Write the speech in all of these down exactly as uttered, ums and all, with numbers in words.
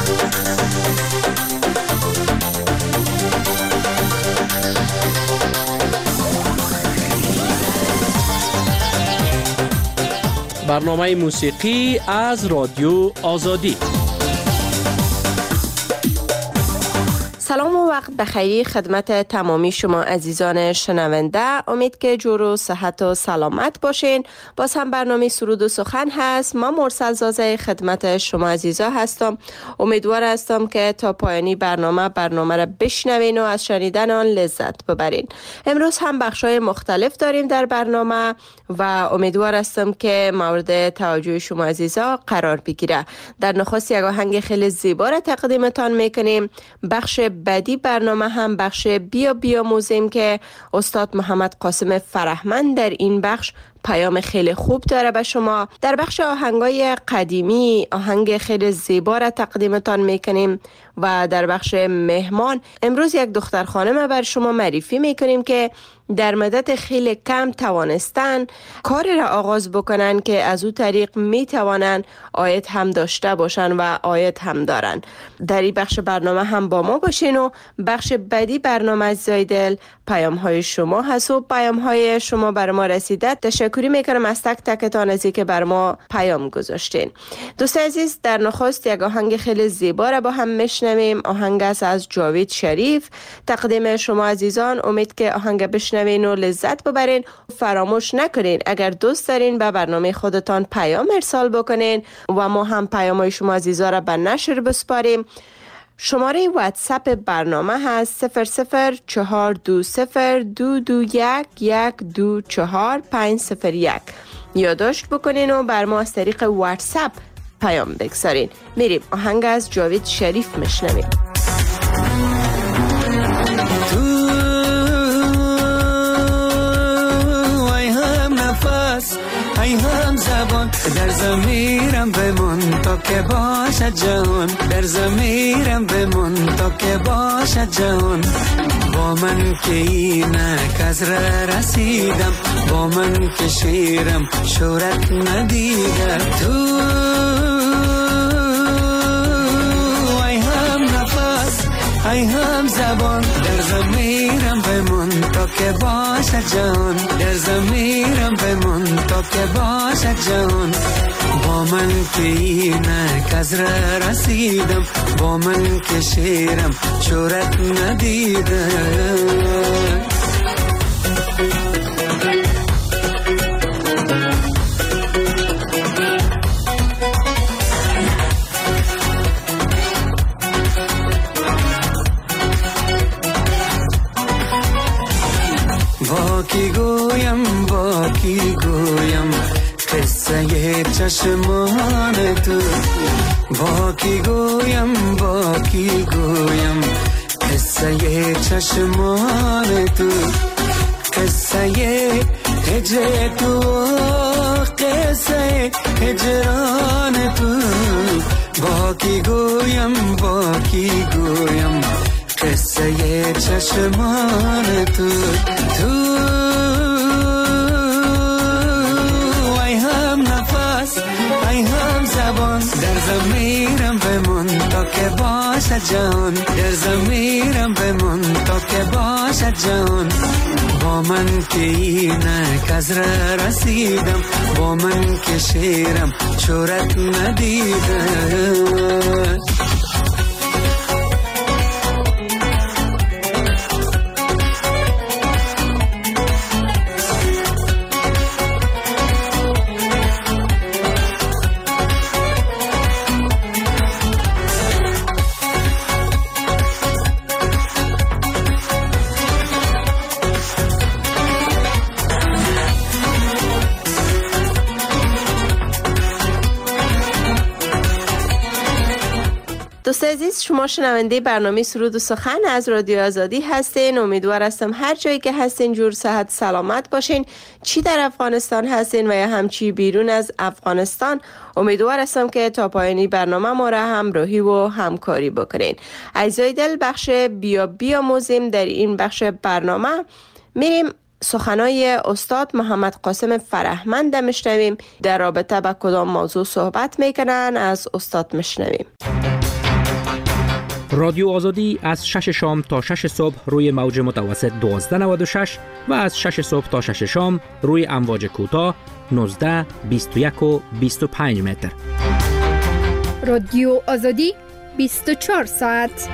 برنامه موسیقی از رادیو آزادی. سلام و وقت بخیر خدمت تمامی شما عزیزان شنونده. امید که جور و صحت و سلامت باشین. باز هم برنامه سرود و سخن هست. من مرسل زازه خدمت شما عزیزا هستم. امیدوار هستم که تا پایانی برنامه برنامه را بشنوین و از شنیدن آن لذت ببرین. امروز هم بخشای مختلف داریم در برنامه و امیدوار هستم که مورد توجه شما عزیزا قرار بگیره. در نخست یک آهنگ خیلی زیبا را تقدیمتان میکنیم. بخش بعدی برنامه هم بخش بیا بیا موزیم که استاد محمد قاسم فرهمند در این بخش پیام خیلی خوب داره به شما. در بخش آهنگای قدیمی آهنگ خیلی زیبا را تقدیمتان میکنیم و در بخش مهمان امروز یک دختر خانم بر شما معرفی میکنیم که در مدت خیلی کم توانستن کاری را آغاز بکنن که از او طریق میتوانن آید هم داشته باشن و آید هم دارن. در این بخش برنامه هم با ما باشین و بخش بعدی برنامه از زایدل پیام های شما هست و پیام های شما بر ما رسیده. تشکری میکنم از تک تکتان ازی که بر ما پیام گذاشتین. دوست عزیز در نخست یک آهنگ خیلی زیبا را با هم میشنویم. آهنگ است از جاوید شریف تقدیم شما عزیزان. امید که آهنگ بشنوین و لذت ببرین. فراموش نکنین اگر دوست دارین به برنامه خودتان پیام ارسال بکنین و ما هم پیام های شما عزیزا را به نشر بسپاریم. شماره واتساپ برنامه هست صفر صفر چهار دو صفر دو دو یک یک دو چهار پنج صفر یک. یادداشت بکنین و بر ما از طریق واتساپ پیام بگذارین. میریم آهنگ از جاوید شریف میشنویم. ای هم زبان در ضمیرم بمون تا که باشد جهان، در ضمیرم بمون تا که باشد جهان. با من که اینک از ره رسیدم، با من که شیرم شورت ندیده. تو ای هم نفس ای هم زبان در ضمیرم بمون تا که باشد جهان، در ضمیرم بمون تا که باشد جهان. با من که اینک از ره رسیدم، با من که شیرم شورت ندیده. با کی گویم با کی گویم قصه چشمان تو، با کی گویم با کی گویم قصه چشمان تو، قصه هجر تو قصه هجران تو. با کی گویم با کی گویم قصه چشمان تو. تو ای هم نفس ای هم زبان در ضمیرم بمون تا که باشد جهان، در ضمیرم بمون تا که باشد جهان. با من که اینک از ره رسیدم، با من که شیرم شورت ندیده. دوست عزیز شما شنونده برنامه سرود و سخن از رادیو آزادی هستین. امیدوار هستم هر جایی که هستین جور صحت سلامت باشین، چی در افغانستان هستین و یا همچی بیرون از افغانستان. امیدوار هستم که تا پایانی برنامه ما را همراهی و همکاری بکنین. عزیزای دل بخش بیا بیا موزیم در این بخش برنامه میریم سخنای استاد محمد قاسم فرهمند میشنویم. در رابطه با کدام موضوع صحبت میکنن از استاد میشنویم. رادیو آزادی از شش شام تا شش صبح روی موج متوسط دوازده نود و شش و از شش صبح تا شش شام روی امواج کوتاه نوزده، بیست و یک و بیست و پنج متر. رادیو آزادی بیست و چهار ساعت.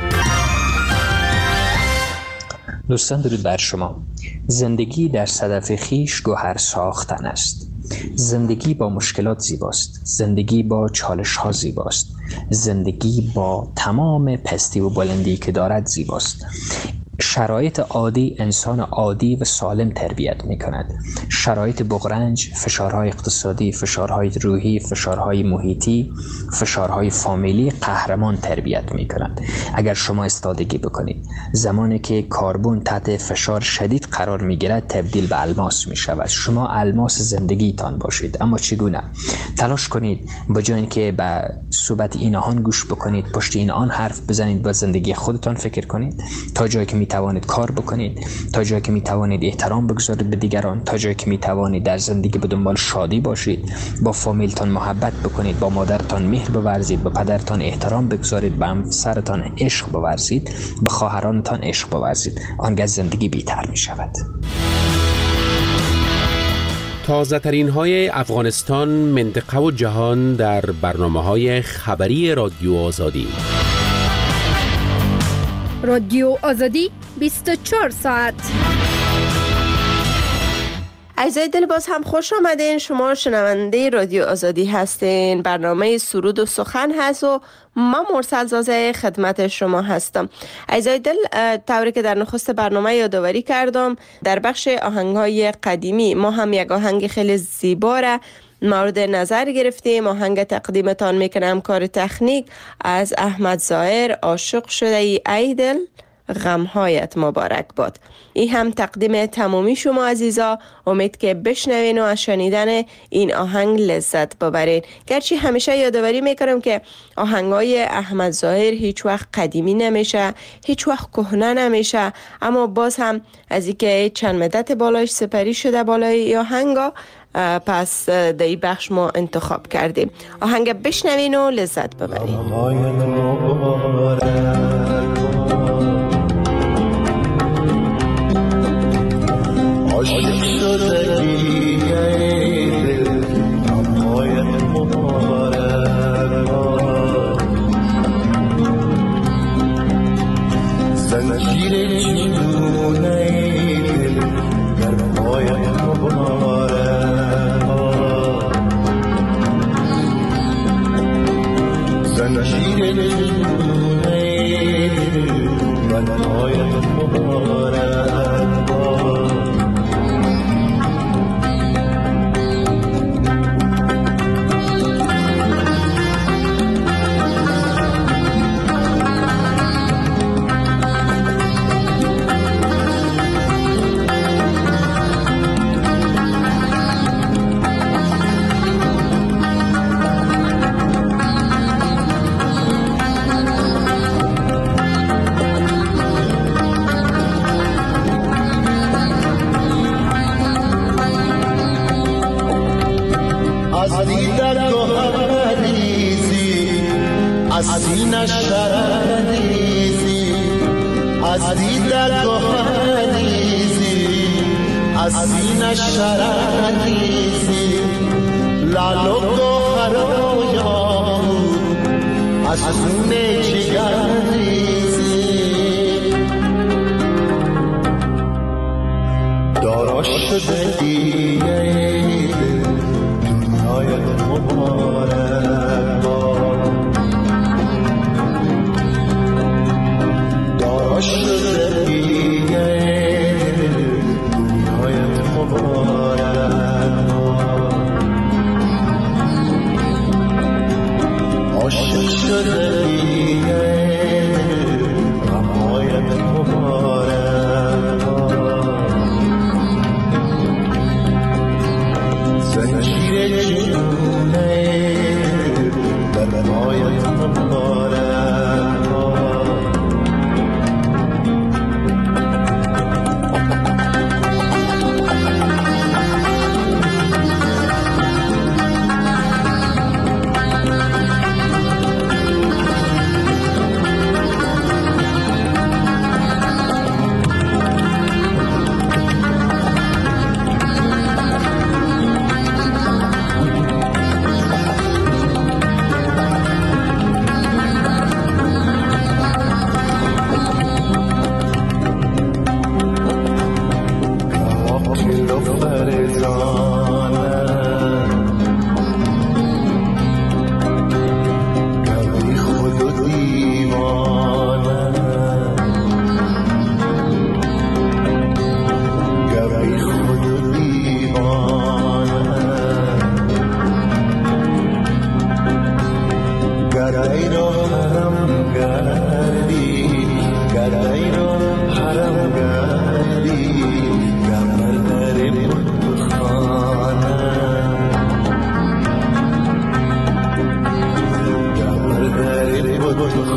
دوستان درود بر شما. زندگی در صدف خیش گوهر ساختن است. زندگی با مشکلات زیباست. زندگی با چالش ها زیباست. زندگی با تمام پستی و بلندی که دارد زیباست. شرایط عادی انسان عادی و سالم تربیت می کند. شرایط بغرنج، فشارهای اقتصادی، فشارهای روحی، فشارهای محیطی، فشارهای فامیلی قهرمان تربیت می کند. اگر شما استادگی بکنید، زمانی که کربن تحت فشار شدید قرار می گیرد تبدیل به الماس می شود. شما الماس زندگیتان باشید. اما چگونه؟ تلاش کنید به جای اینکه به صحبت این آهان گوش بکنید، پشت این آن حرف بزنید، با زندگی خودتان فکر کنید. تا جایی که می توانید کار بکنید، تا جایی که می توانید احترام بگذارید به دیگران، تا جایی که می توانید در زندگی به دنبال شادی باشید، با فامیلتان محبت بکنید، با مادرتان مهر بورزید، با پدرتان احترام بگذارید، با همسرتان عشق بورزید، به خواهرانتان عشق بورزید. آنگاه زندگی بهتر می شود. تازه ترین های افغانستان، منطقه و جهان در برنامه های خبری رادیو آزادی. رادیو آزادی بیست و چهار ساعت. عزیزای دل، باز هم خوش آمدین. شما شنونده رادیو آزادی هستین. برنامه سرود و سخن هست و ما مرسل زازه خدمت شما هستم. عزیزای دل، طوری که در نخست برنامه یادآوری کردم، در بخش آهنگ‌های قدیمی ما هم یک آهنگ خیلی زیبا را مورد نظر گرفتیم. آهنگ تقدیمتان میکنم کار تکنیک از احمد ظاهر، عاشق شده ای ای دل غمهایت مبارک باد. این هم تقدیم تمامی شما عزیزا. امید که بشنوین و از شنیدن این آهنگ لذت ببرین. گرچه همیشه یادآوری میکنم که آهنگای احمد ظاهر هیچ وقت قدیمی نمیشه، هیچ وقت کهنه نمیشه، اما باز هم از اینکه چند مدت بالایش سپری شده بالای آهنگا، پس در این بخش ما انتخاب کردیم. آهنگ بشنوین و لذت ببرین. عاشق شدگی ای دل غمهایت مبارک باد. زنجیر جنون ای دل غمهایت مبارک باد. زنجیر جنون ای دل غمهایت مبارک باد. از سینه شردیزی، از دیدر گوهریزی، از سینه شردیزی، لال و گوهر و یاقوت از خون جگریزی. دارا شده ای دنیایت مبارک باد. دارا شده ای دنیایت مبارک باد. عاشق شده ای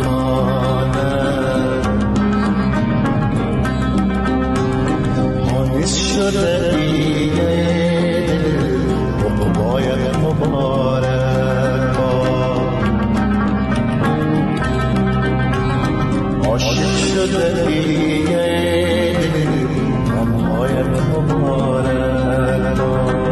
بماند مانیس شده دیگه باید مبارک عاشق شده دیگه باید مبارک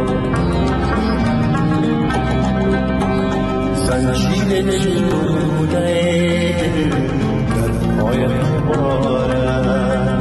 زنجیر جوده در باید مبارک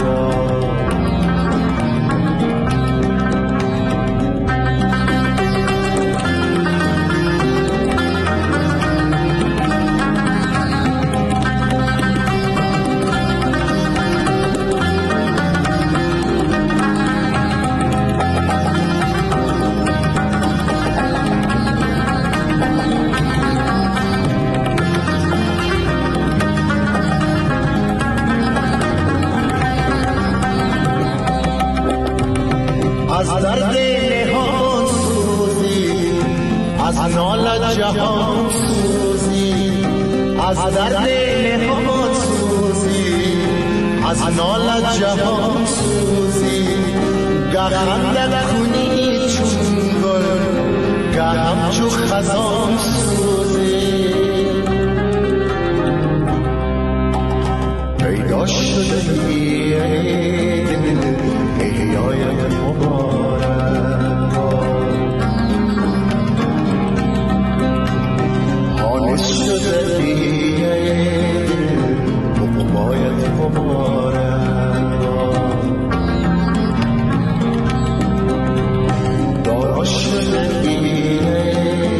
از درد نهان سوزی از نال جهان سوزی از درد نهان سوزی از نال جهان سوزی گه خنده کنی چون گل گه همچو خزان سوزی پیدا شده احیای مبارک حانس شده دیگه باید مبارک دارا شده دیگه.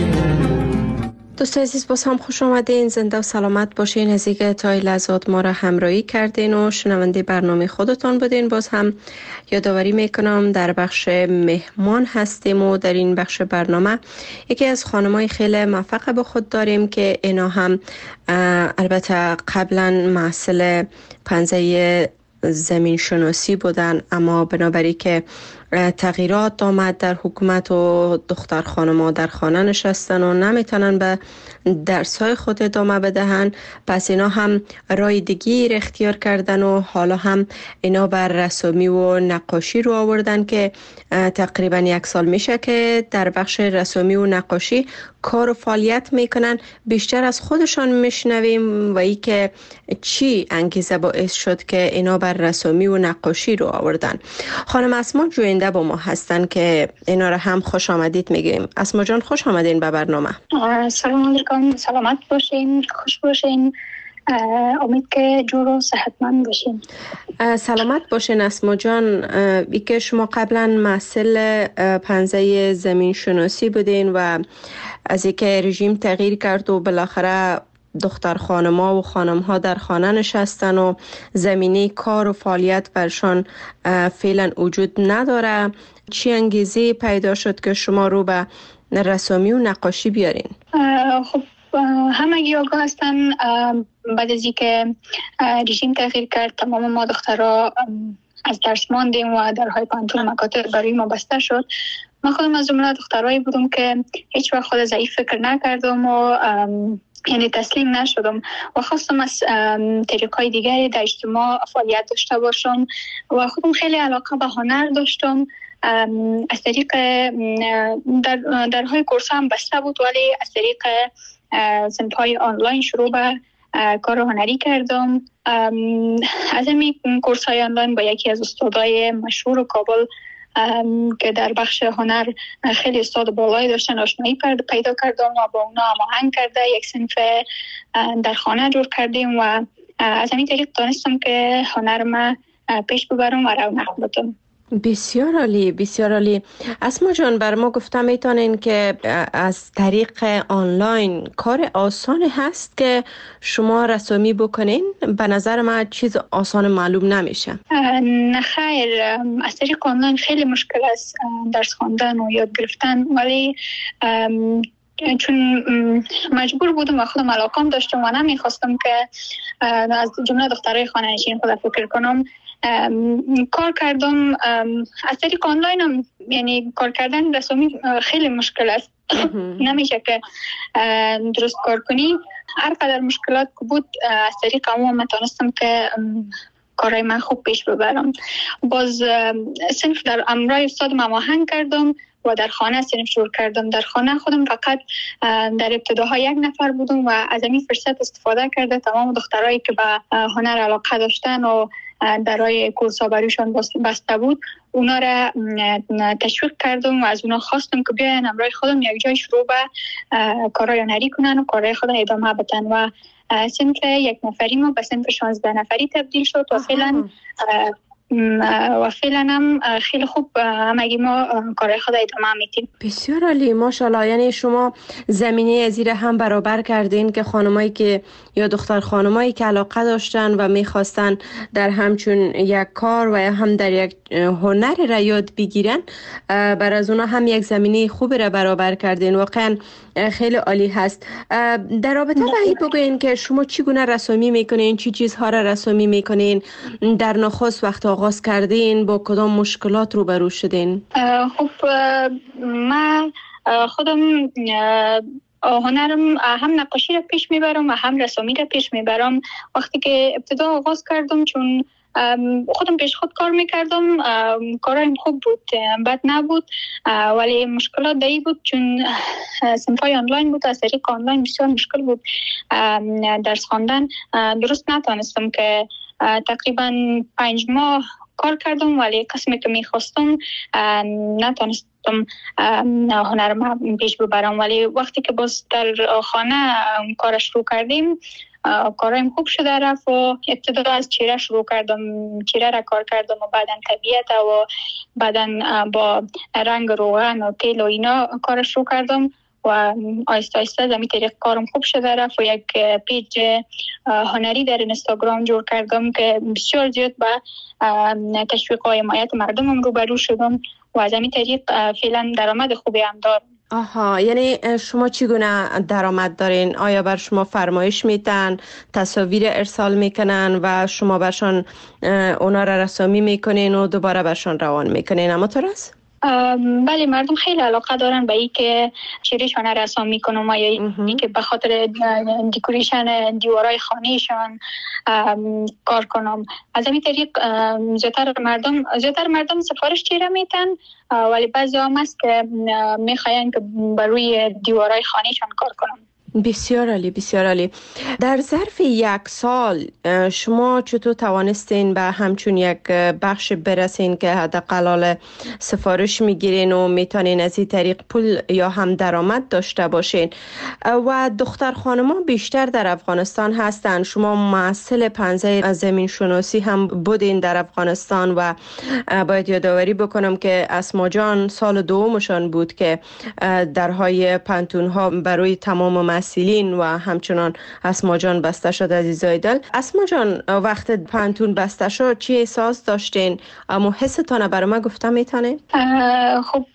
دوست عزیز باز هم خوش آمدین، زنده و سلامت باشین. از اینکه تا این لحظات ما را همراهی کردین و شنونده برنامه خودتان بودین. باز هم یادآوری میکنم در بخش مهمان هستیم و در این بخش برنامه یکی از خانمای خیلی موفق به خود داریم که اینا هم البته قبلا محصل پنزه زمین شناسی بودن، اما بنابراین که تغییرات آمد در حکومت و دختر خانم‌ها در خانه نشستن و نمیتونن به درس‌های خود ادامه بدهن، پس اینا هم راه دیگه اختیار کردن و حالا هم اینا بر رسومی و نقاشی رو آوردن که تقریبا یک سال میشه که در بخش رسومی و نقاشی کار و فعالیت میکنن. بیشتر از خودشان میشنویم و ای که چی انگیزه باعث شد که اینا بر رسومی و نقاشی رو آوردن. خانم اسما جوینده با ما هستن که اینا رو هم خوش آمدید میگیم. اسما جان خوش آمدین به برنامه. سلام علیکم، سلامت باشین، خوش باشین، امید که جور و صحتمند باشین. سلامت باشین اسما جان. ای که شما قبلا محصل پنزه زمین شناسی بودین و از اینکه رژیم تغییر کرد و بالاخره دختر خانم‌ها و خانم‌ها در خانه نشستن و زمینه کار و فعالیت برشان فعلا وجود نداره، چی انگیزه پیدا شد که شما رو به رسامی و نقاشی بیارین؟ خب همگی آگاه هستن بعد از اینکه رژیم تغییر کرد تمام ما دخترها از درس ماندیم و درهای پانتون مکاتب برای ما بسته شد. من خودم از جمله دخترایی بودم که هیچ وقت خود ضعیف فکر نکردم و یعنی تسلیم نشدم و خواستم از طریقای دیگری در اجتماع فعالیت داشته باشم و خودم خیلی علاقه به هنر داشتم. از طریق در درهای کورس هم بسته بود ولی از طریق صنف‌های آنلاین شروع به کار هنری کردم. از همین کورس های آنلاین با یکی از استادای مشهور کابل که در بخش هنر خیلی استاد بالایی داشتن آشنایی پیدا کردم و با اونا هماهنگ کرده یک صنف در خانه جور کردیم و از همین طریق دانستم که هنر ما پیش ببرم و رونق بدم. بسیار عالی، بسیار عالی. اسما جان بر ما گفتم میتونین که از طریق آنلاین کار آسان هست که شما رسومی بکنین؟ به نظر من چیز آسان معلوم نمیشه. نه خیر، از طریق آنلاین خیلی مشکل است درس خواندن و یاد گرفتن، ولی چون مجبور بودم و خودم علاقم داشتم و نمیخواستم که از جمله دخترای خانه نشین خود فکر کنم، کار کردم از طریق آنلاین هم. یعنی کار کردن رسومی خیلی مشکل است نمیشه که درست کار کنی. هر قدر مشکلات که بود از طریق عموم من تانستم که کارهای من خوب پیش ببرم. باز صنف در امرای استاد مماهنگ کردم و در خانه صنف شروع کردم. در خانه خودم فقط در ابتداها یک نفر بودم و از این فرصت استفاده کرده تمام دخترایی که به هنر علاقه داشتن و درای کورسا بریشان بسته بود اونا را تشویق کردم و از اونا خواستم که بیاین امرای خودم یک جای شروع به کارهای هنری کنن و کارهای خود ادامه بدن و صنف یک نفری ما به صنف شانزده نفری تبدیل شد و فعلا و فعلا هم خیلی خوب همگی ما کارهای خود ادامه میدیم. بسیار عالی، ماشاءالله. یعنی شما زمینه از زیر هم برابر کردین که خانمایی که یا دختر خانمایی که علاقه داشتن و میخواستن در همچون یک کار و یا هم در یک هنر را یاد بگیرن بر از اونا هم یک زمینه خوبی را برابر کردین. واقعا خیلی عالی هست. در رابطه با این بگوین که شما چگونه رسامی میکنین، چی چیزها را رسامی میکنین، در نخست وقت آغاز کردین با کدام مشکلات روبرو شدین؟ خب من خودم هنرم هم نقاشی را پیش میبرم و هم رسامی را پیش میبرم. وقتی که ابتدا آغاز کردم چون خودم پیش خود کار میکردم کارایم خوب بود، بد نبود، ولی مشکلات دایی بود چون صنفای آنلاین بود. از طریق آنلاین بسیار مشکل بود درس خواندن. درست نتانستم که تقریبا پنج ماه کار کردم ولی قسمی که میخواستم نتانستم هنرم پیش ببرم. ولی وقتی که باز در خانه کار شروع کردیم کارایم خوب شده رفت و ابتدا از چهره شروع کردم، چهره را کار کردم و بعدا طبیعت و بعدا با رنگ روغن و تیل و اینا کار شروع کردم و آیسته آیسته از این طریق کارم خوب شده رفت و یک پیج هنری در اینستاگرام جور کردم که بسیار زیاد به تشویق و حمایت مردمم روبرو شدم و از این طریق فعلا درآمد خوبی هم دارم. آها، یعنی شما چگونه درآمد دارین؟ آیا بر شما فرمایش میتن، تصاویر ارسال میکنن و شما برشان اونا را رسامی میکنین و دوباره برشان روان میکنین؟ اما تو راست؟ بله، مردم خیلی علاقه دارن به این که چهرهشان رسام میکنم و یا این که به خاطر دکوریشن دیوارای خانهشان کار کنم. از همین طریق زیادتر مردم زیادتر مردم سفارش چهره میتن، ولی بعضی هم هست که میخواین که بر روی دیوارای خانهشان کار کنم. بسیار عالی، بسیار عالی. در ظرف یک سال شما چطور توانستین به همچون یک بخش برسین که حداقل سفارش میگیرین و میتونین از این طریق پول یا هم درآمد داشته باشین؟ و دختر خانما بیشتر در افغانستان هستن. شما محصل پنزه زمین شناسی هم بودین در افغانستان و باید یادآوری بکنم که اسما جان سال دومشان بود که درهای پانتون ها برای تمام مسئولین و همچنان اسما جان بسته شد. عزیزای دل، اسما جان وقت پانتون بسته شد چی احساس داشتین؟ اما حستان برای من گفته میتونه؟ خب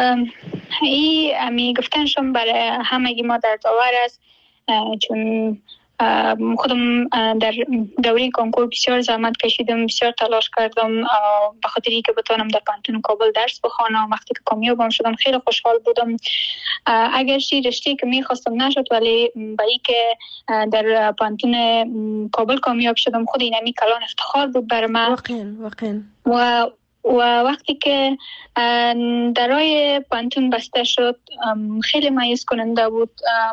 این امی گفتنشم برای همگی ما در داور است، چون خودم در دوره کنکور بسیار زحمت کشیدم، بسیار تلاش کردم به خاطر اینکه بتونم در پانتون کابل درس بخوانم. وقتی که کامیابم شدم خیلی خوشحال بودم، اگرچه رشته که میخواستم نشد، ولی با اینکه در پانتون کابل کامیاب شدم خود اینمی کلان افتخار بود بر من. واقعا واقعا. و و وقتی که درای پانتون بسته شد خیلی مایوس کننده بود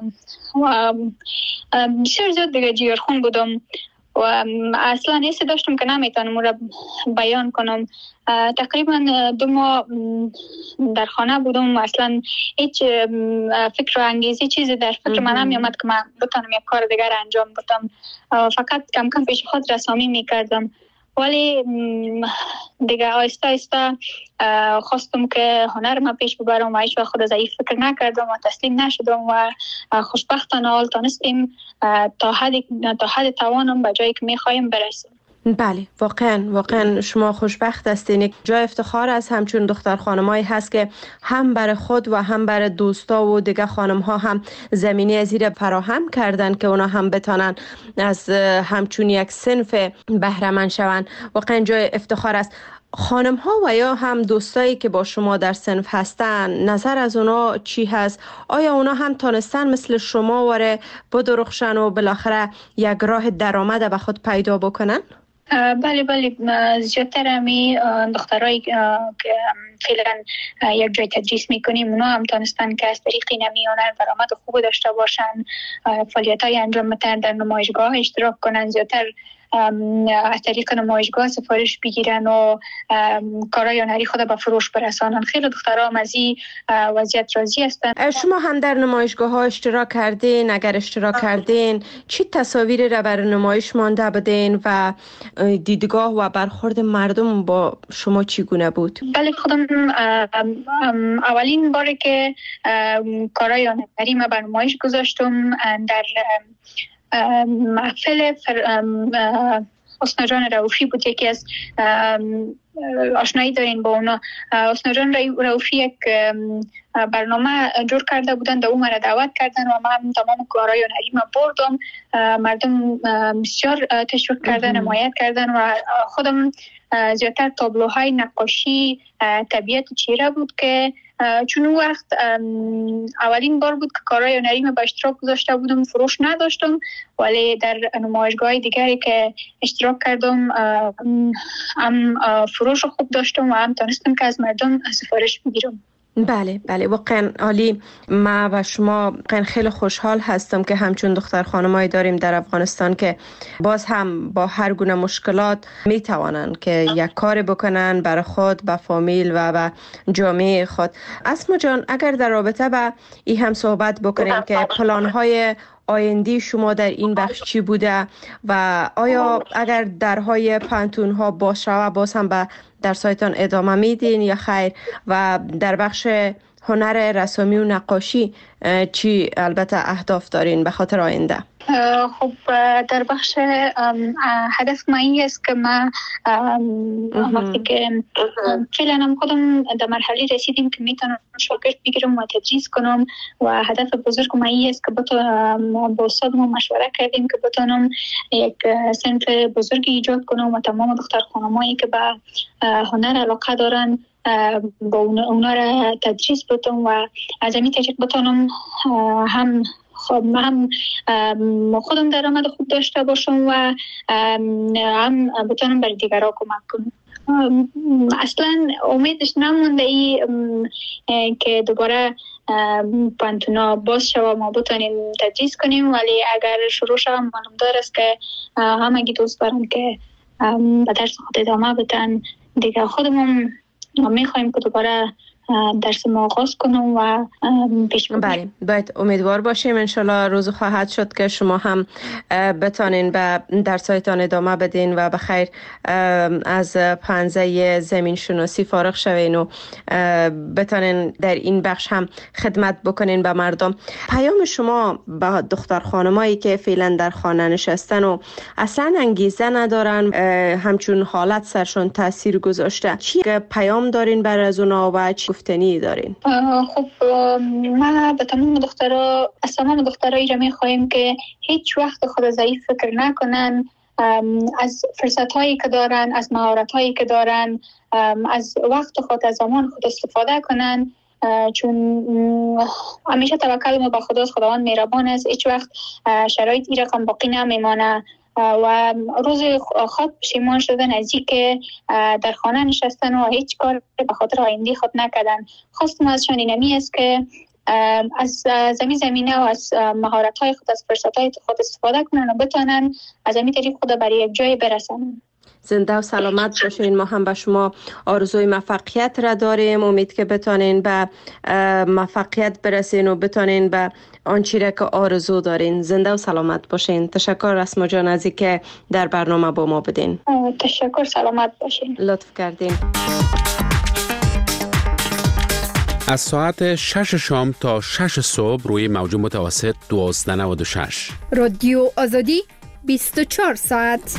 و بسیار زیاد دیگه جیگرخون بودم و اصلا حسی داشتم که نمیتونم اون را بیان کنم. تقریبا دو ماه در خانه بودم و اصلا هیچ فکر و انگیزی چیزی در فکر من نمیامد که من بتونم یک کار دیگر انجام بدم. فقط کم کم پیش خود رسامی میکردم، ولی دیگه آیسته آیسته خواستم که هنر ما پیش ببرم و هیچ وقت خود ضعیف فکر نکردم و تسلیم نشدم و خوشبختانه حال تانستیم تا حد تا حد توانم به جایی که میخوایم برسیم. بله، واقعا واقعا شما خوشبخت هستین. جای افتخار از همچون دختر خانمایی هست که هم برای خود و هم برای دوستا و دیگه خانم ها هم زمینه از این فراهم کردن که اونا هم بتانن از همچون یک صنف بهره مند شون. واقعا جای افتخار است. خانم ها و یا هم دوستایی که با شما در صنف هستن، نظر از اونا چی هست؟ آیا اونا هم تانستن مثل شما وره بدرخشن و بالاخره یک راه درآمد به خود پیدا بکنن؟ بله بله، زیادتر همی دخترایی که فعلا یک جای تدریس میکنیم اونا هم تانستن که از طریق نمی هنر درآمد خوب داشته باشن، فعالیت های انجام بدن، در نمایشگاه اشتراک کنن، زیادتر از طریق نمایشگاه سفارش بگیرن و کارهای هنری خود به فروش برسانن. خیلی دخترها هم از این وضعیت راضی هستن. شما هم در نمایشگاه ها اشتراک کردین؟ اگر اشتراک کردین چی تصاویری را بر نمایش مانده بدین و دیدگاه و برخورد مردم با شما چگونه بود؟ بله، خودم اولین باری که کارهای هنری ما بر نمایش گذاشتم در محفل حسنا جان رؤوفی بود. یکی از آشنایی دارین با اونا. حسنا جان رؤوفی یک برنامه جور کرده بودن، در اون مرا دعوت کردن و من تمام کارهای هنری ما بردم. مردم بسیار تشویق کردن، حمایت کردن و خودم زیادتر تابلوهای نقاشی طبیعت چهره بود که چون اون وقت اولین بار بود که کارهای هنری ما به اشتراک گذاشته بودم، فروش نداشتم، ولی در نمایشگاه دیگری که اشتراک کردم هم فروش خوب داشتم و هم تونستم که از مردم سفارش بگیرم. بله بله، واقعا عالی. ما و شما واقعا خیلی خوشحال هستم که همچون دختر خانمایی داریم در افغانستان که باز هم با هر گونه مشکلات می توانند که یک کار بکنن برای خود، به فامیل و به جامعه خود. اسما جان، اگر در رابطه با این هم صحبت بکنیم که پلان‌های آینده شما در این بخش چی بوده و آیا اگر درهای پانتون ها باز شود باز هم به درسایتان ادامه میدین یا خیر؟ و در بخش هنر رسامی و نقاشی چی البته اهداف دارین به خاطر آینده؟ خب در بخش هدف ما این است که ما وقتی که فعلا هم خودم در مرحله رسیدیم که میتونم شاگرد بگیرم و تدریس کنم و هدف بزرگ ما این است که بتونم با استادم مشوره کردیم که بتونم یک صنف بزرگی ایجاد کنم و تمام دختر خانمایی که به هنر علاقه دارن با اونا را تدریس بدم و از همین طریق بتونم هم خب من هم خودم درآمد خوب داشته باشم و هم بتونم بر دیگرها کمک کنم. اصلا امیدش نمونده ای که دوباره پانتونا باز شود ما بتونیم تدریس کنیم، ولی اگر شروع شود معلوم دار است که همگی دوست دارم که به درس خود ادامه بدن. دیگه خودمون میخوایم که دوباره درس ما آغاز کنم و پیش ببریم. بله، باید امیدوار باشیم انشالله روز خواهد شد که شما هم بتانین به درسایتان ادامه بدین و بخیر از پنزه زمین شناسی فارغ شوین و بتانین در این بخش هم خدمت بکنین به مردم. پیام شما به دختر خانمایی که فعلا در خانه نشستن و اصلا انگیزه ندارن، همچون حالت سرشون تاثیر گذاشته، چی پیام دارین برای از اونا و چی گفتنی دارین؟ خب ما به تمام دخترها، از تمام دخترایی را میخواهیم که هیچ وقت خود ضعیف فکر نکنن، از فرصت هایی که دارن، از مهارت هایی که دارن، از وقت خود، از زمان خود استفاده کنن، چون همیشه توکل ما به خداست، خداوند مهربان است، هیچ وقت شرایط این رقم باقی نمیمانه و روز خود پشیمان شدن از این که در خانه نشستن و هیچ کار به خاطر آینده خود نکردن. خواستم ازشان اینمی است که از زمین زمینه و از مهارت های خود، از فرصت های خود استفاده کنن و بتانن از همین طریق خود برای یک جای برسن. زنده و سلامت باشین. ما هم به شما آرزوی موفقیت را داریم. امید که بتانین به موفقیت برسین و بتانین به آنچه را که آرزو دارین. زنده و سلامت باشین. تشکر اسما جان از اینکه در برنامه با ما بدین. تشکر، سلامت باشین. لطف کردین. از ساعت شش شام تا شش صبح روی موج متوسط دوازده نود و شش. رادیو آزادی بیست و چهار ساعت.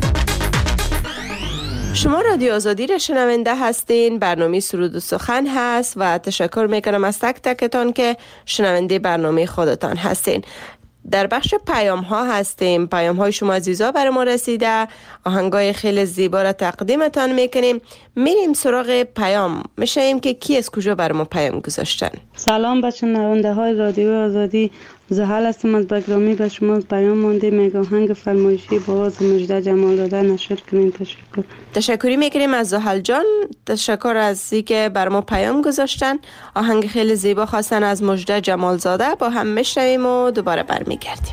شما رادیو آزادی را شنونده هستین. برنامه سرود و سخن هست و تشکر میکنم از تک تکتان که شنونده برنامه خودتان هستین. در بخش پیام ها هستیم. پیام های شما عزیزا برای ما رسیده، آهنگای خیلی زیبا را تقدیمتان میکنیم. میریم سراغ پیام، میشیم که کی از کجا برای ما پیام گذاشتن. سلام بچه نوانده های رادیو آزادی، زحل هستم از بگرامی. به شما پیام مانده میگه آهنگ فرمایشی با آواز مژده جمال داده نشر کنین. تشکر. تشکری میکنیم از زحل جان، تشکر از اینکه بر ما پیام گذاشتن. آهنگ خیلی زیبا خواستن از مژده جمال زاده، با هم میشنویم و دوباره برمیگردیم.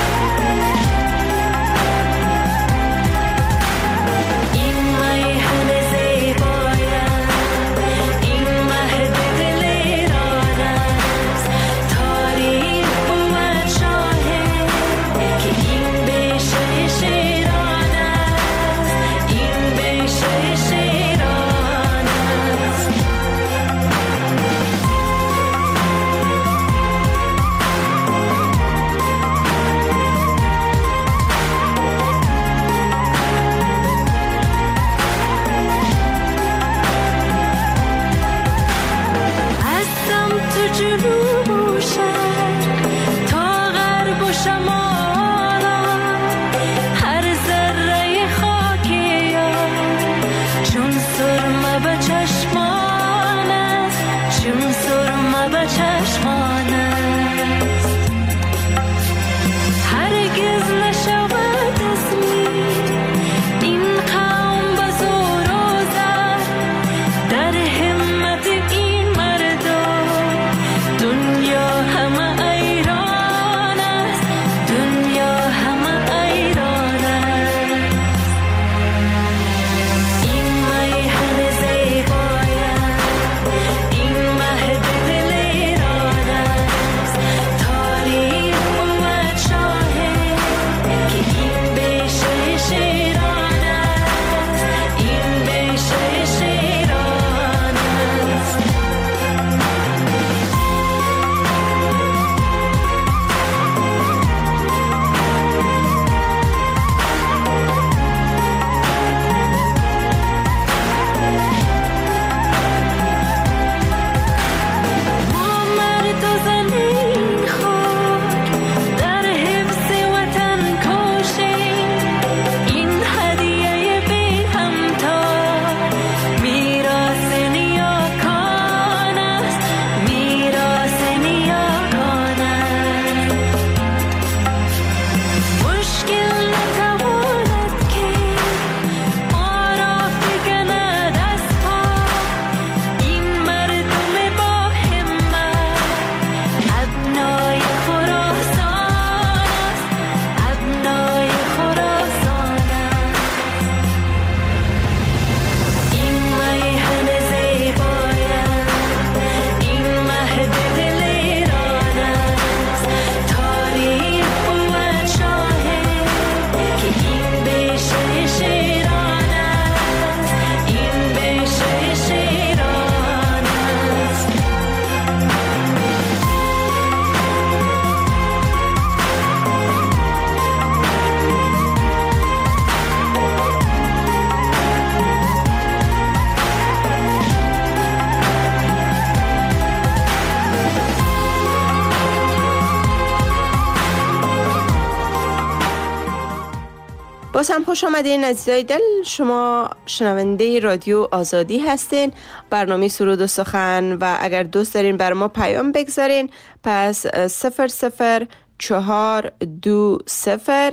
باز هم خوش آمدین عزیزای دل، شما شنونده رادیو آزادی هستین، برنامه سرود و سخن. و اگر دوست دارین بر ما پیام بگذارین، پس صفر صفر چهار دو صفر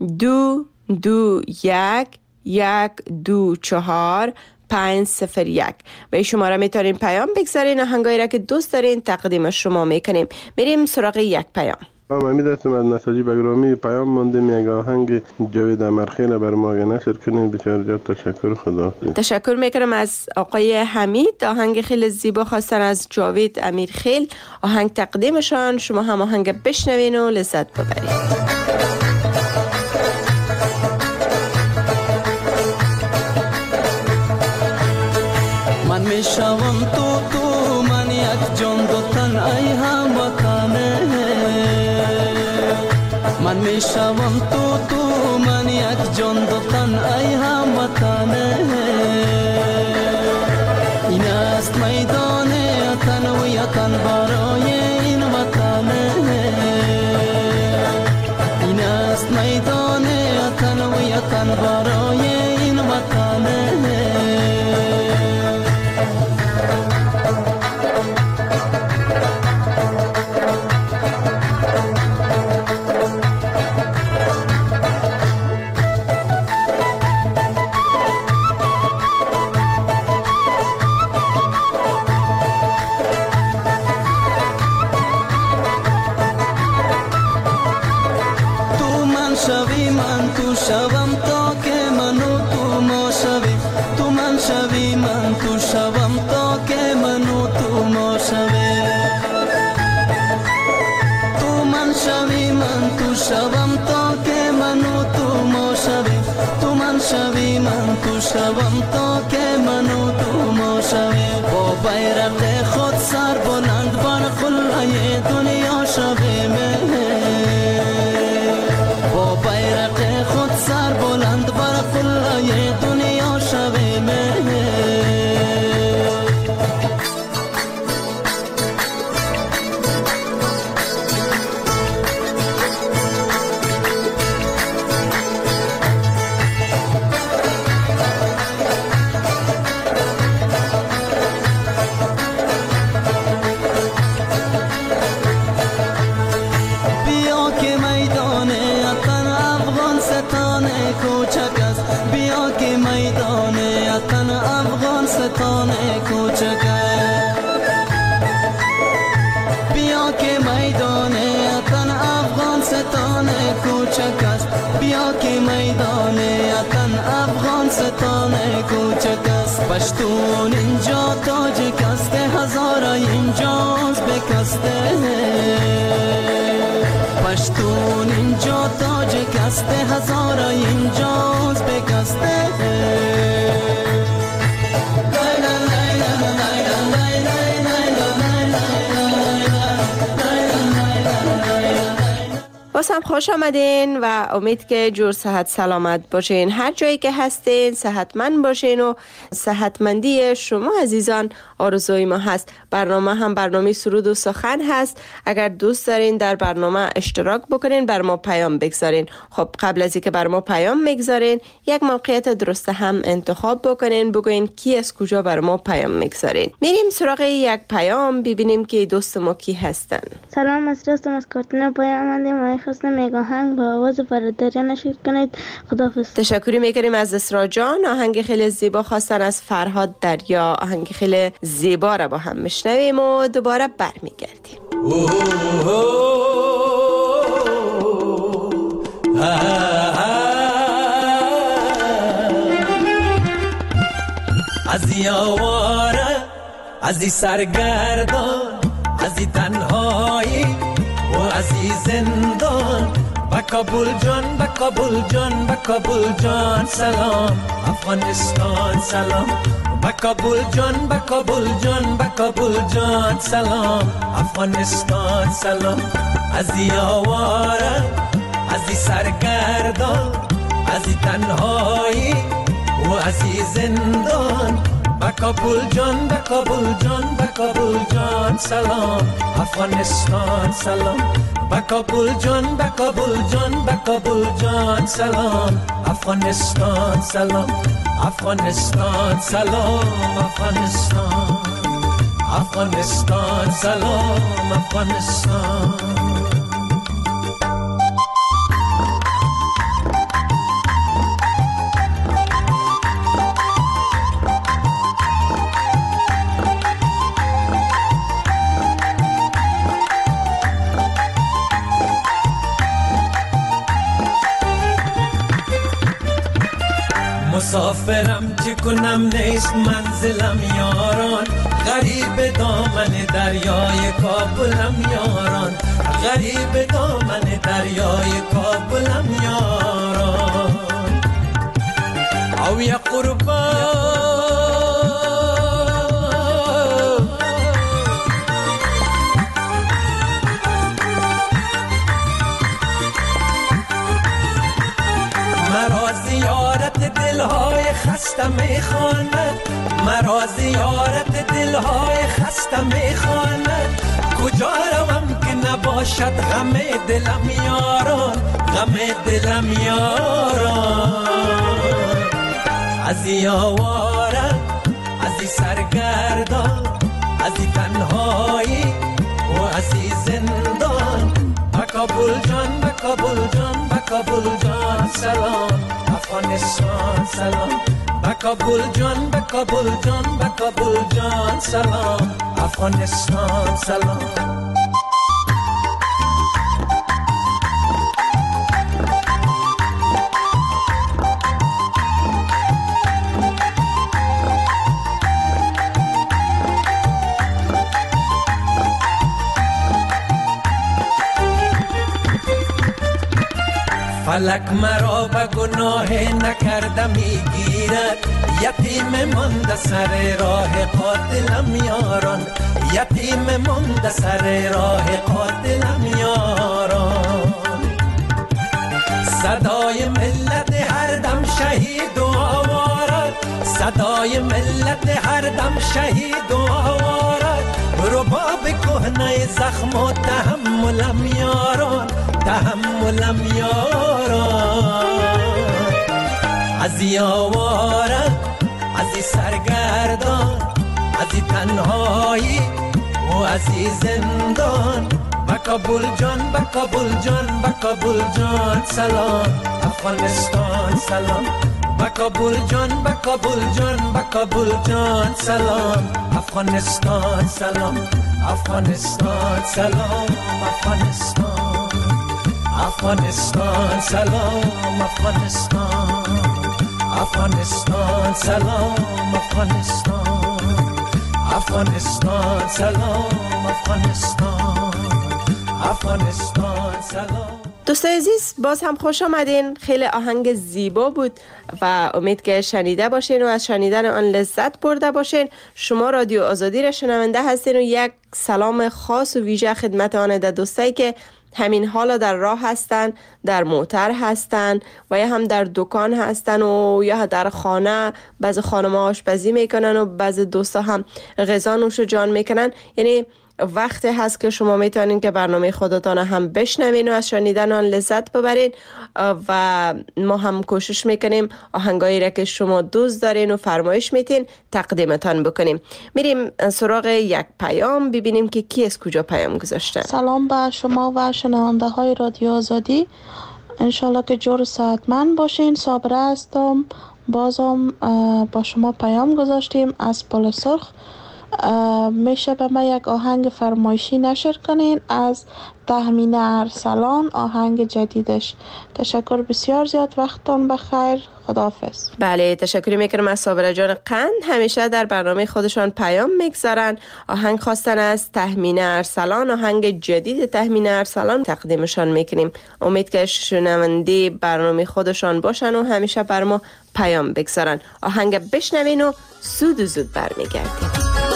دو دو یک یک دو چهار پنج صفر یک به این شماره میتونین پیام بگذارین، آهنگایی را که دوست دارین تقدیم شما میکنیم. میریم سراغ یک پیام. من امید هستم از نساجی بگرامی. پیام مانده میگه آهنگ جاوید امرخیل بر ما نشر کنین. بسیار زیاد تشکر. خدا تشکر میکنم از آقای حمید، آهنگ خیلی زیبا خواستن از جاوید امیرخیل، آهنگ تقدیمشان. شما هم آهنگ بشنوین و لذت ببرید. من میشوم تو تو من یک جان دو تن ای هم وطنه. من میشوم تو تو من یک جان دو تن ای هم وطنه. این است میدان تن و یتن برای این وطنه. وطن برای این وطنه. شوی من تو شوم تا که منو تو ما شوی، تو من شوی من تو شوم تا که منو تو ما شوی، تو من شوی من تو شوم تا که منو تو ما شوی، تو من شوی من تو شوم تا که منو تو ما شوی. با بیرق خود سر بلند بر قله دنیا شوی من، با بیرق خود سر بلند بر قله دنیا شوی من. بیا که میدان وطن افغان ستان کوچک است، بیا که میدان وطن افغان ستان کوچک است، بیا که میدان وطن افغان ستان کوچک است، بیا که میدان وطن افغان ستان کوچک است. پشتون اینجا تاجک است، هزارا اینجا ازبک است، پشتون اینجا تاجک است، هزارا اینجا ازبک است. بازم خوش آمدین و امید که جور صحت سلامت باشین. هر جایی که هستین صحتمند باشین و صحتمندی شما عزیزان آرزوی ما هست. برنامه هم برنامه سرود و سخن هست. اگر دوست دارین در برنامه اشتراک بکنین بر ما پیام بگذارین. خب قبل از اینکه بر ما پیام بگذارین یک موقعیت درست هم انتخاب بکنین، بگوین کی از کجا بر ما پیام میگذارین. میریم سراغ یک پیام ببینیم که دوست ما کی هستن. سلام، مسرستم از کارتون پیام آمدیم. خواستم میگاهنگ با آواز برادری نشید کنید. خداحافظ. تشکری میکنیم از اسرا جان. آهنگ خیلی زیبا خواستن از فرهاد دریا. آهنگ خیلی زیبا را با هم میشنویم و دوباره برمیگردیم. از یاواره از این سرگردان، از این تنهایی و از این زندان، با کابل جان با کابل جان با کابل جان سلام افغانستان سلام، با کابل جان با کابل جان با کابل جان سلام افغانستان سلام. از این آواره از این سرگردان، از این تنهایی و از این زندان، با کابل جان با کابل جان با کابل جان سلام افغانستان سلام، با کابل جان با کابل جان با کابل جان سلام افغانستان سلام افغانستان سلام افغانستان افغانستان سلام افغانستان. مسافرم چه کنم نیست منزلم یاران، غریب دامن دریای کابلم یاران، غریب دامن دریای کابلم یاران. او یا قربان مرا زیارت دلهای خسته میخواند، مرا زیارت دلهای خسته میخواند. کجا روم که نباید باشد غم دلم یاران، غم دلم یاران. از یاواره از سرگردان، از تنهایی و از زندان. به کابل جان، به کابل جان، به کابل جان سلام. افغانستان سلام. به کابل جان، به کابل جان، به کابل جان سلام. افغانستان سلام. فلک مرا به گناه نکرده میگیرد، یتیم مانده سر راه قاتلم یاران، یتیم مانده سر راه قاتلم یاران. صدای ملت هر دم شهید و آوارد، صدای ملت هر دم شهید و آوارد. رباب کهنه زخم و تحملم یاران، تحملم یاران. از یاواره از سرگردان، از تنهایی و از زندان. به کابل جان، به کابل جان، به کابل جان سلام. افغانستان سلام. به کابل جان، به کابل جان، به کابل جان سلام. افغانستان سلام. افغانستان سلام. افغانستان، افغانستان سلام. افغانستان، افغانستان سلام. افغانستان، افغانستان سلام. افغانستان، افغانستان سلام. دوستای عزیز، باز هم خوش آمدین. خیلی آهنگ زیبا بود و امید که شنیده باشین و از شنیدن آن لذت برده باشین. شما رادیو آزادی را شنونده هستین و یک سلام خاص و ویژه خدمت آن دوستایی که همین حالا در راه هستن، در موتر هستن و یا هم در دکان هستن و یا در خانه. بعض خانم ها آشپزی میکنن و بعض دوستا هم غذا نوش جان میکنن. یعنی وقتی هست که شما میتونین که برنامه خودتان هم بشنوین و از شنیدن آن لذت ببرین و ما هم کوشش میکنیم آهنگایی را که شما دوست دارین و فرمایش میتین تقدیمتان بکنیم. میریم سراغ یک پیام ببینیم که کی از کجا پیام گذاشته. سلام به شما و شنونده های رادیو آزادی، انشالله که جور صحتمند باشین. صابره هستم، بازم با شما پیام گذاشتیم از پل سرخ. میشه به ما یک آهنگ فرمایشی نشر کنین از تهمینه ارسلان، آهنگ جدیدش. تشکر بسیار زیاد، وقتتون بخیر، خداحافظ. بله، تشکر میکنم از صابره جان قند. همیشه در برنامه خودشان پیام میگذارن. آهنگ خواستن از تهمینه ارسلان، آهنگ جدید تهمینه ارسلان تقدیمشان میکنیم. امید که شنونده برنامه خودشان باشن و همیشه بر ما پیام بگذارن. آهنگ بشنوین و زود و زود برمیگردیم.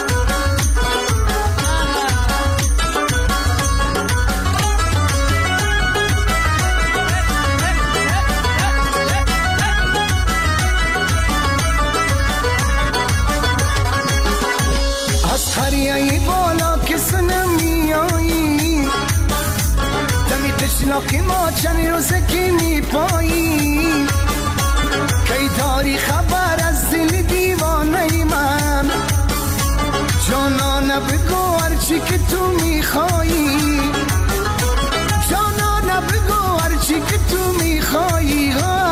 هریایی بالا کس نمیایی، دمی تشناکی ما چند روزه که میپایی. کی داری خبر از دل دیوانه من، جانا بگو هرچی که تو میخوایی، جانا بگو هرچی که تو میخوایی.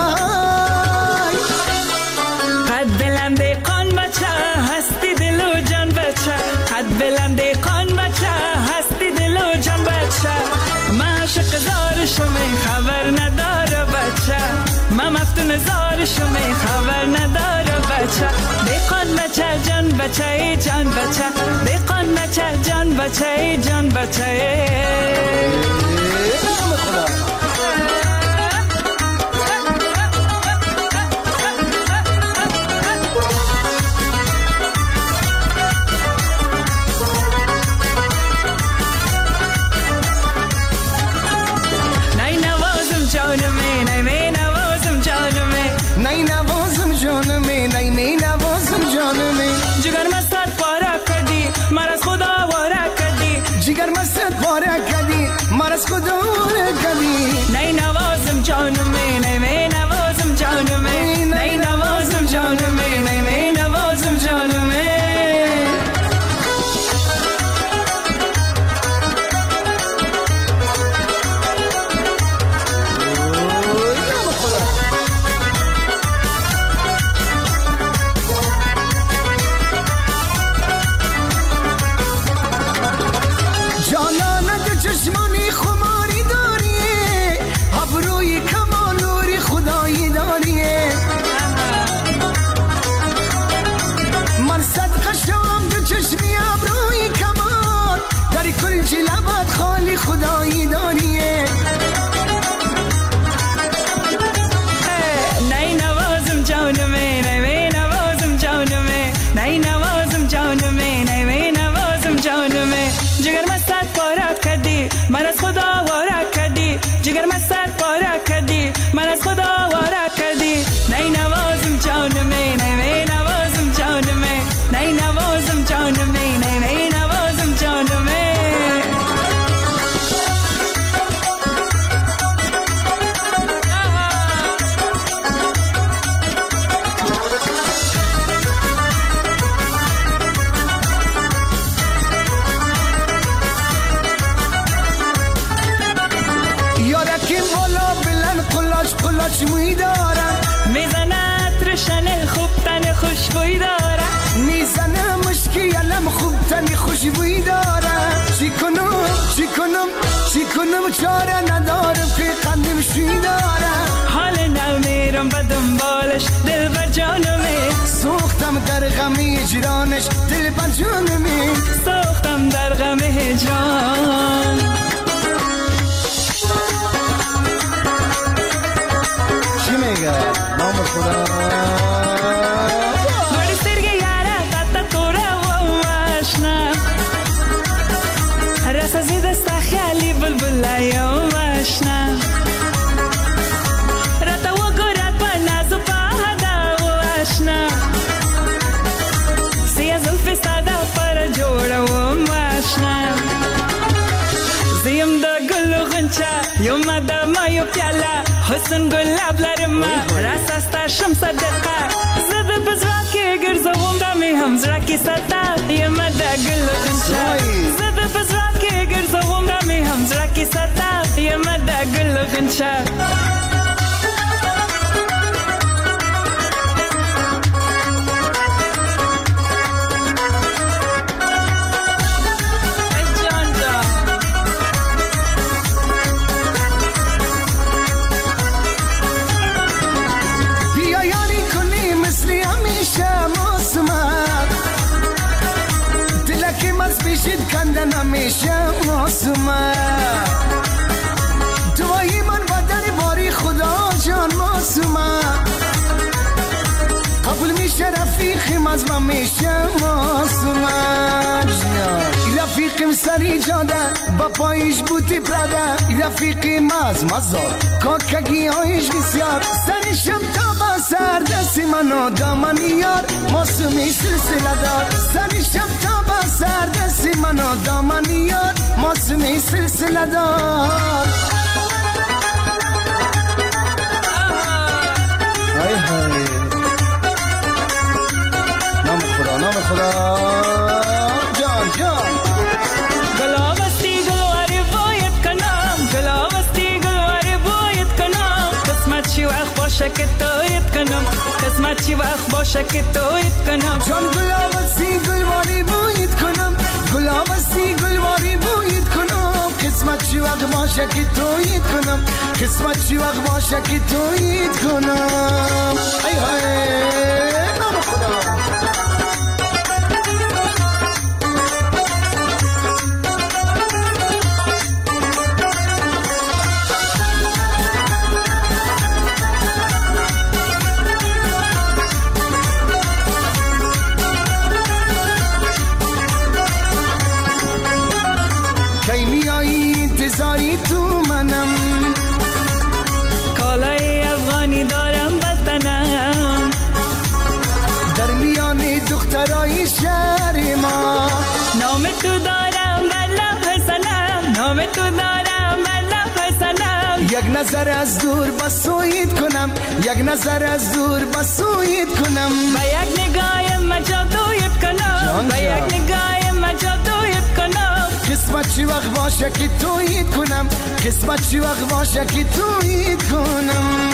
قد بلنده قان بچه هستی دل و جان بچه، قد بلنده قان بچه هستی دل و جان بچه. من عاشق زار شمی خبر نداره بچه، من مفتون زار شمی خبر نداره بچه. بیقان بچه جان بچه ای جان بچه، بیقان بچه جان بچه ای جان بچه ای. जिगर मस्त पारा कदी मरस खुदा वारा कदी, जिगर मस्त पारा कदी मर جانش دل بر جانمه سوختم در غم هجرانش دل بر جانمه سوختم در غم هجران چی میگه نام خدا بڑی سرگه یاره قطع توره و ماشنا رسا زیدستا خیالی بلبلای و ماشنا رتا و گرد با ناز و پاهدا و آشنا سیا زلفی سادا پر جوڑا و ماشنا زیم دا گل و غنچا یو مدا ما یو پیالا حسن گلاب لرما راس استا شم صدقه زد بزراکی گرزوم دامی هم زراکی ستا یم دا گل و غنچا زد بزراکی گرزوم دامی هم زراکی ستا یم دا گل و غنچا بشید کندن همیشه معصومه دوایی من بدن باری خدا جان معصومه قبول میشه رفیقیم از من میشه معصومه رفیقیم سری جاده با پایش بوتی پراده رفیقیم از مزار کاکگی هایش بسیار سری شب تا با سر دستی منو دامنی یار معصومی سلسله دار سری شب تا با سر دستی منو دامنی یار معصومی سلسله دار های های نام خدا نام خدا جان جان گلابستی گلواری باید کنم گلابستی گلواری باید کنم قسمت چی وقت باشه که تویت کنم قسمت چی وقت باشه که تویت کنم جان گلابستی گلواری باید کنم گلابستی گلواری باید کنم قسمت چی وقت باشه که تویت کنم قسمت چی وقت باشه که تویت کنم ای های نام خدا انتظاری تو منم کالای افغانی دارم بتنم در میان دخترای شهر ما نام تو دارم بر لب سلام نام تو دارم بر لب سلام یک نظر از دور بسویت کنم یک نظر از دور بسویت کنم با یک نگاه مجادویت کنم با یک نگاه مجادویت کنم قسمت چی وقت باشه که تویت کنم قسمت چی وقت باشه که تویت کنم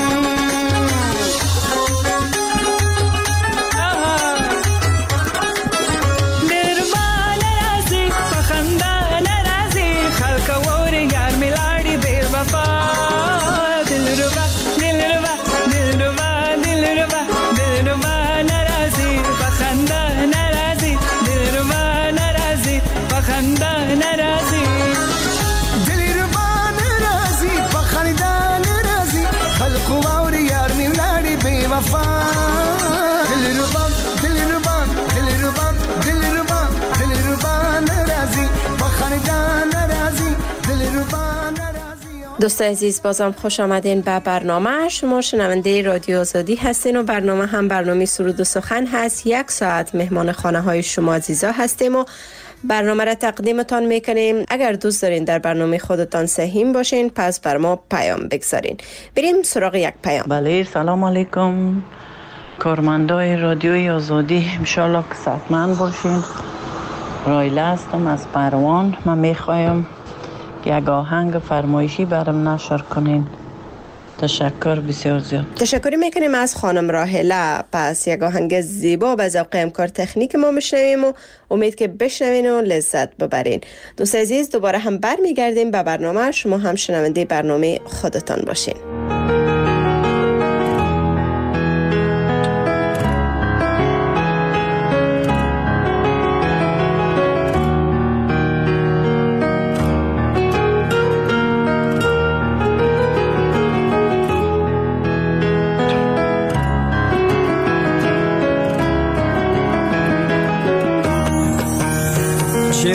دربان رازی پخندان رازی خلق وور یار ملاڑی بیر وفا دل ربا دل ربا دل ربا دل ربا دل ربا نرازی پخندان رازی دل ربا نرازی پخندان نرازی دل ربا نرازی پخندان نرازی خلق وور یار ملاڑی بیر وفا دل ربا دل ربا دل ربا دل ربا دل ربا نرازی پخندان نرازی دل ربا دوست عزیز بازم خوش آمدین به برنامه. شما شنونده رادیو آزادی هستین و برنامه هم برنامه سرود و سخن هست. یک ساعت مهمان خانه های شما عزیزا هستیم و برنامه را تقدیمتان میکنیم. اگر دوست دارین در برنامه خودتان سهیم باشین پس بر ما پیام بگذارین. بریم سراغ یک پیام. بله سلام علیکم کارمندای رادیوی آزادی، انشالله که صحتمند باشین. رایله هستم از پروان. من میخوایم یک آهنگ فرمایشی برام نشر کنین. تشکر بسیار زیاد. تشکری میکنیم از خانم راهله. پس یک آهنگ زیبا به ذوق همکار تکنیک ما میشنویم و امید که بشنوین و لذت ببرین. دوست عزیز دوباره هم برمیگردیم به برنامه. شما هم شنونده برنامه خودتان باشین.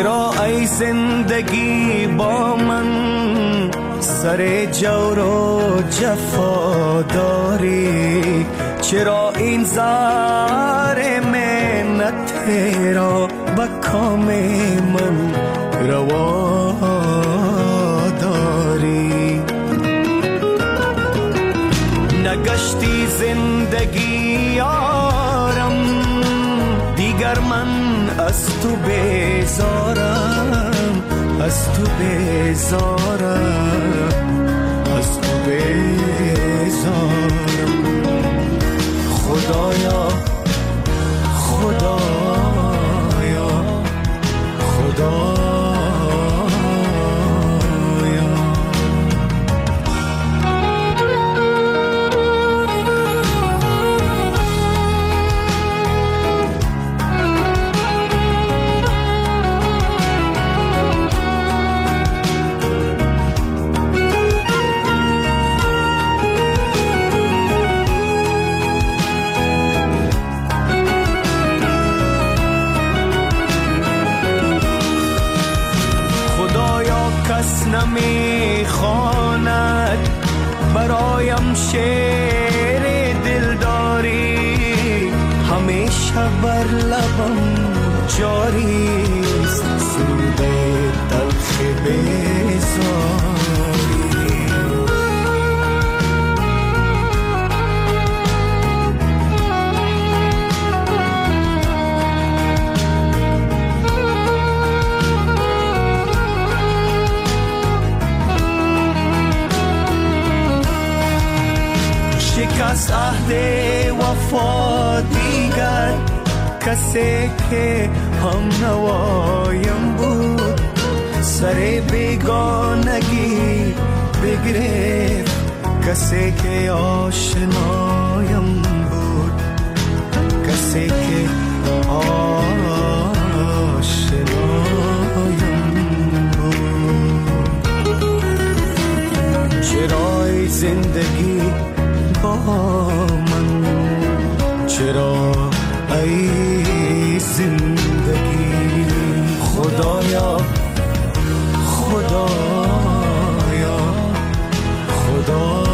چرا ای زندگی با من سر جور و جفا داری؟ چرا این زار منت را با کام من روا داری؟ نگشتی زندگی یارم دیگر من از تو بیزارم، از تو بیزارم، از تو بیزارم. خدایا خدایا خدایا نمی خواند برایم شعر دلداری، همیشه بر لبم جاریست سرود تلخ بیزاری. شکست عهد وفا دیگر کسی که هم نوایم بود، سر بیگانگی بگرفت کسی که آشنایم بود، کسی که آشنایم بود. چرای زندگی با من، چرا ای زندگی؟ خدایا خدایا خدایا.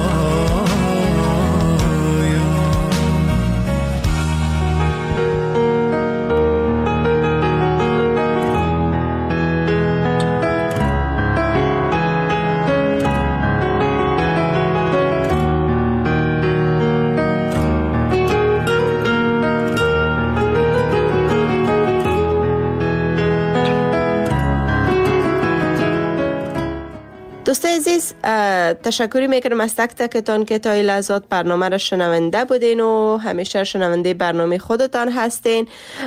دوستای عزیز، تشکری میکنم از تک تکتان که تا این لحظات برنامه را شنونده بودین و همیشه شنونده برنامه خودتان هستین.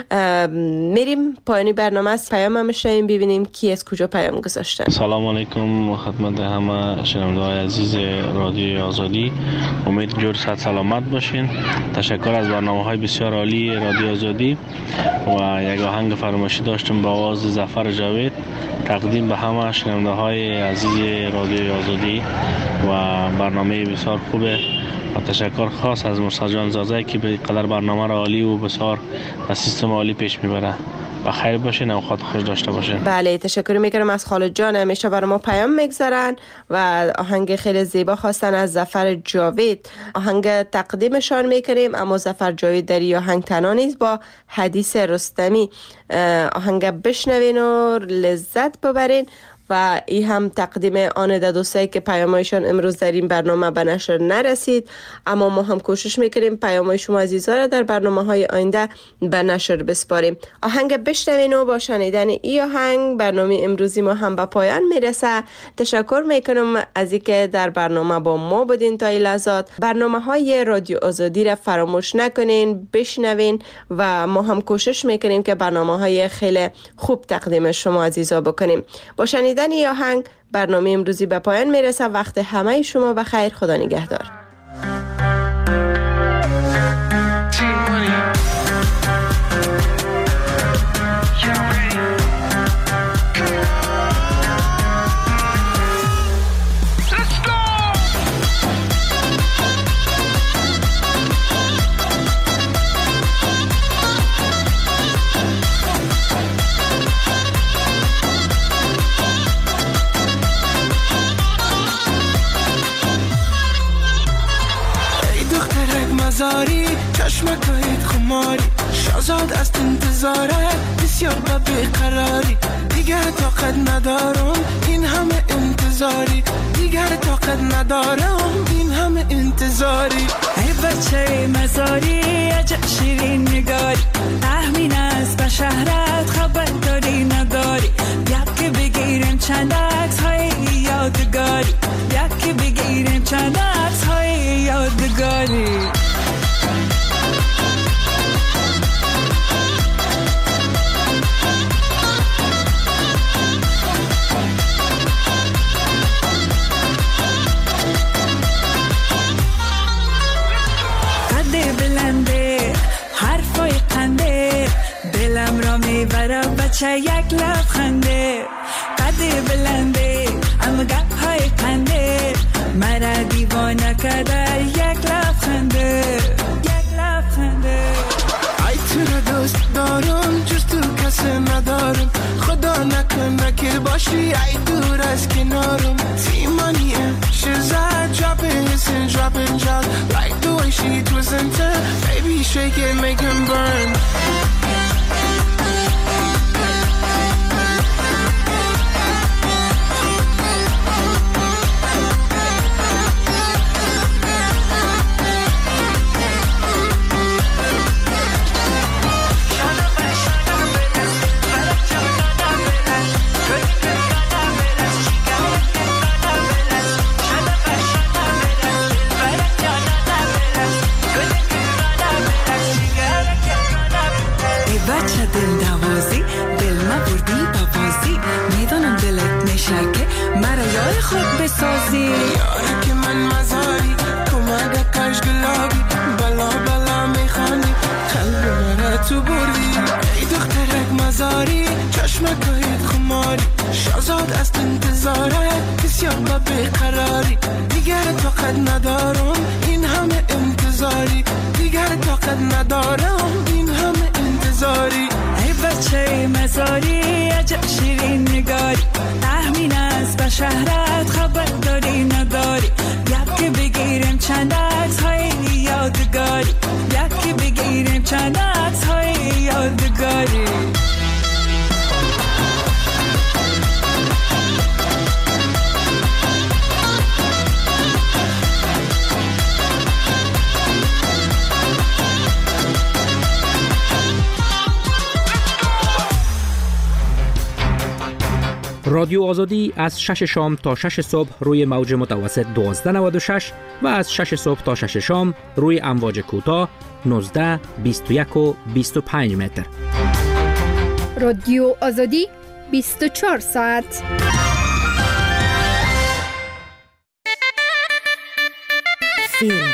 میریم پایانی برنامه از پیام هم شنیم ببینیم کی از کجا پیام گذاشتن. سلام علیکم خدمت همه شنونده های عزیز رادیوی آزادی، امید جور صحت سلامت باشین. تشکر از برنامه های بسیار عالی رادیو آزادی و یک آهنگ فراموشی داشتم با آواز ظفر جاوید تقدیم به همه شنونده های عزیز رادیوی آزادی و برنامه بسیار خوبه و تشکر خاص از مرسا جان زازه که به قدر برنامه را عالی و بسیار و سیستم عالی پیش میبره. و خیر باشین و خود خوش داشته باشین. بله تشکر میکنم از خالد جان، همیشه برای ما پیام میگذارن و آهنگ خیلی زیبا خواستن از ظفر جاوید. آهنگ تقدیمشان میکنیم، اما ظفر جاوید در این آهنگ تنها نیست، با حدیث رستمی آهنگ بشنوین و لذت ببرین و این هم تقدیم آن ده دوستایی که پیامایشان امروز در این برنامه به نشر نرسید، اما ما هم کوشش میکنیم پیامای شما عزیزا را در برنامه های آینده به نشر بسپاریم. آهنگ بشنوین و با شنیدن این آهنگ برنامه امروزی ما هم به پایان میرسه. تشکر میکنم از اینکه در برنامه با ما بودین تا این لحظات. برنامه های رادیو آزادی را فراموش نکنین، بشنوین و ما هم کوشش میکنیم که برنامه های خیلی خوب تقدیم شما عزیزا بکنیم. با شنیدن این آهنگ برنامه امروزی به پایان میرسه. وقت همه شما بخیر، خدا نگهدار. چشمکایت خماری شازاد از انتظارت بسیار با بیقراری دیگر طاقت ندارم این همه انتظاری دیگر طاقت ندارم این همه انتظاری ای بچه مزاری عجب شیرین نگاری تحمین است به شهرت خبر داری نداری یک که بگیریم چند عکس های یادگاری یک که بگیریم چند عکس های یادگاری دلم را میبره بچه یک لبخنده قد بلنده اما گپ های کنده مرا دیوانه کرده یک لبخنده یک لبخنده ای تو را دوست دارم جز تو کسی ندارم خدا نکنه که باشی ای دور از کنارم تیمانیه شزد dropping listen dropping drop like the way she twisting to baby shake it make him burn خود بسازی یاره که من مزاری کمک کش گلابی بلا بلا میخوانی قلب مرا تو بردی ای دخترک مزاری چشمکایت خماری شازاد از انتظارت بسیار با بیقراری دیگر طاقت ندارم این همه انتظاری دیگر طاقت ندارم این همه انتظاری ای بچه مزاری عجب شیرین نگاری تحمین است به شهرت خبر داری نداری یک که بگیریم چند عکس های یادگاری یک که بگیریم چند عکس های یادگاری رادیو آزادی از شش شام تا شش صبح روی موج متوسط دوازده نود و شش و از شش صبح تا شش شام روی امواج کوتاه نوزده بیست و یک و بیست و پنج متر. رادیو آزادی بیست و چهار ساعت. فیلم.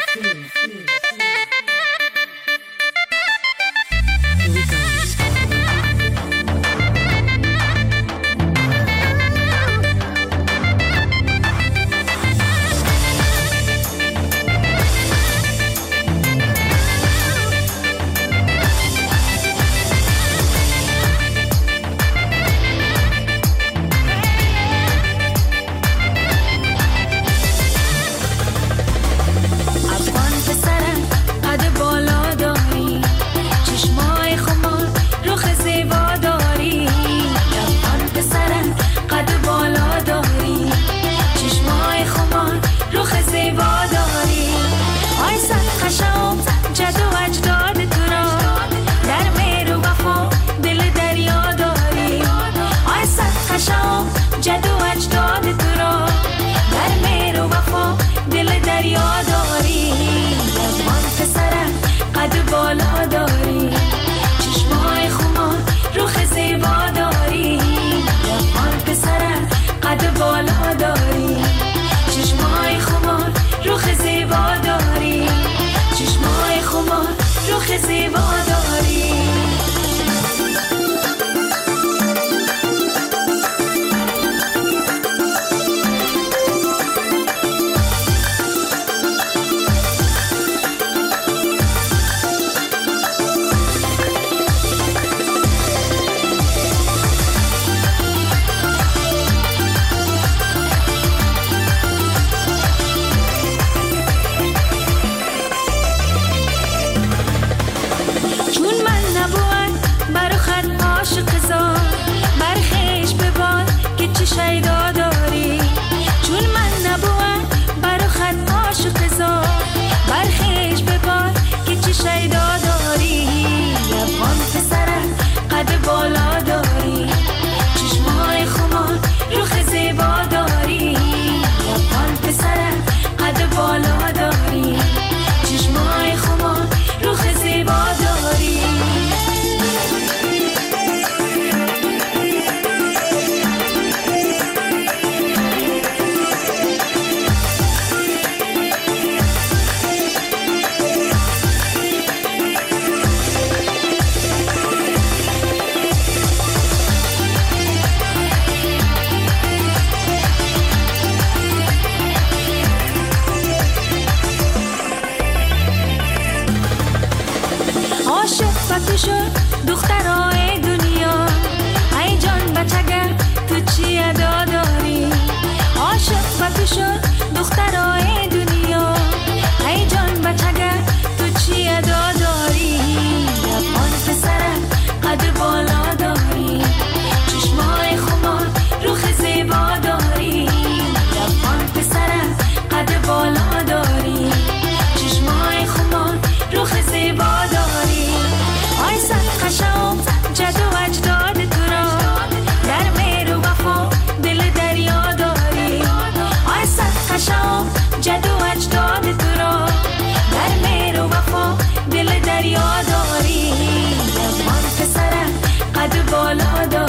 عاشق زار برخیش ببار که چی شیدا داری چون من نبوم برو خط عاشق زار برخیش ببار که چی شیدا داری لبان پسره قد بالا داری چشمای خمار روخ زیبا داری لبان پسره قد بالا داری چشمای خمار روخ زیبا داری شد دخترای دنیا ای جان بچگه تو چی ادا داری عاشق و تو شد دخترای دنیا ای جان بچگه تو چی ادا داری لبان پسره قد بالا داری چشمای خمار روخ زیبا داری لبان پسره قد بالا داری چشمای خمار روخ زیبا داری آی صد خشم جد و اجداد تو را در مهر و وفا دل دریا داری آی صد خشم جد و اجداد تو را در مهر و وفا دل دریا داری لبان پسره قد بالا داری